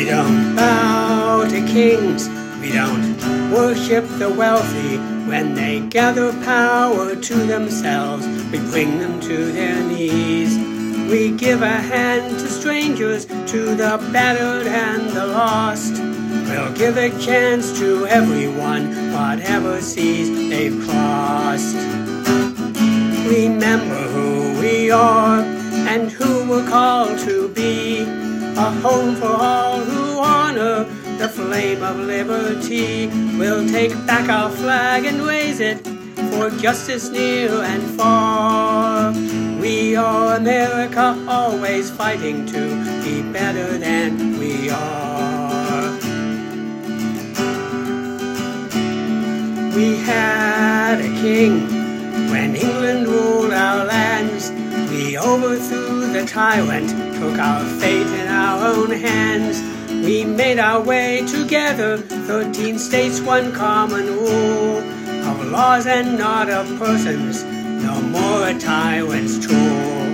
We don't bow to kings, we don't worship the wealthy. When they gather power to themselves, we bring them to their knees. We give a hand to strangers, to the battered and the lost. We'll give a chance to everyone, whatever seas they've crossed. Remember who we are and who we're called to be. A home for all who honor the flame of liberty. We'll take back our flag and raise it for justice near and far. We are America, always fighting to be better than we are. We had a king when England ruled our lands. We overthrew the tyrant, took our fate in our own hands. We made our way together, 13 states, one common rule of laws and not of persons, no more a tyrant's tool.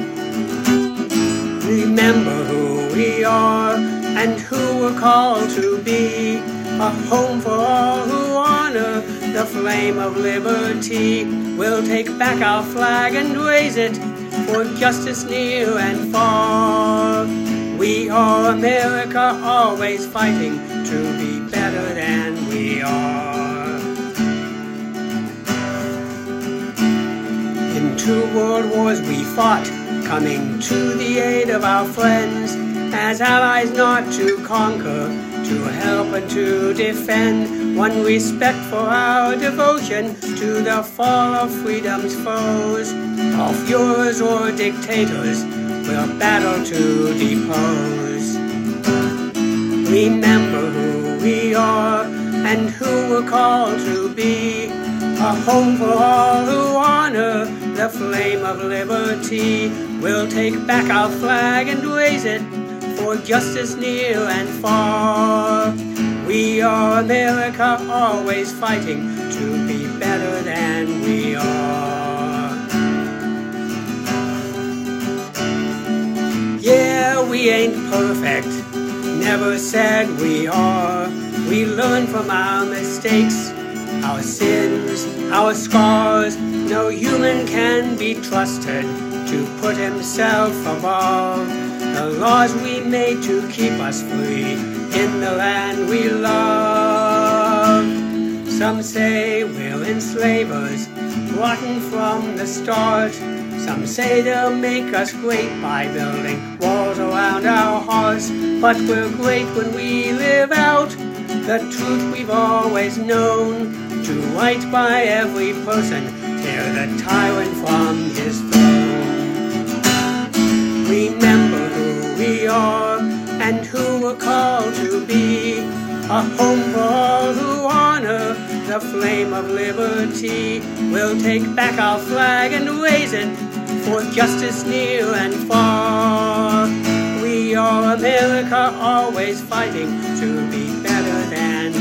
Remember who we are and who we're called to be. A home for all who honor the flame of liberty. We'll take back our flag and raise it for justice near and far. We are America, always fighting to be better than we are. In 2 world wars we fought, coming to the aid of our friends, as allies not to conquer, to help and to defend. One respect for our devotion to the fall of freedom's foes. All Führers or dictators will battle to depose. Remember who we are and who we're called to be. A home for all who honor the flame of liberty. We'll take back our flag and raise it for justice near and far. We are America, always fighting to be better than we are. Yeah, we ain't perfect, never said we are. We learn from our mistakes, our sins, our scars. No human can be trusted to put himself above the laws we made to keep us free in the land we love. Some say we'll enslave us, rotten from the start. Some say they'll make us great by building walls around our hearts. But we're great when we live out the truth we've always known. Do right by every person, tear the tyrant from his throne. Remember who we are and who we're called to be. A home for all who honor the flame of liberty. We'll take back our flag and raise it for justice near and far. We are America, always fighting to be better than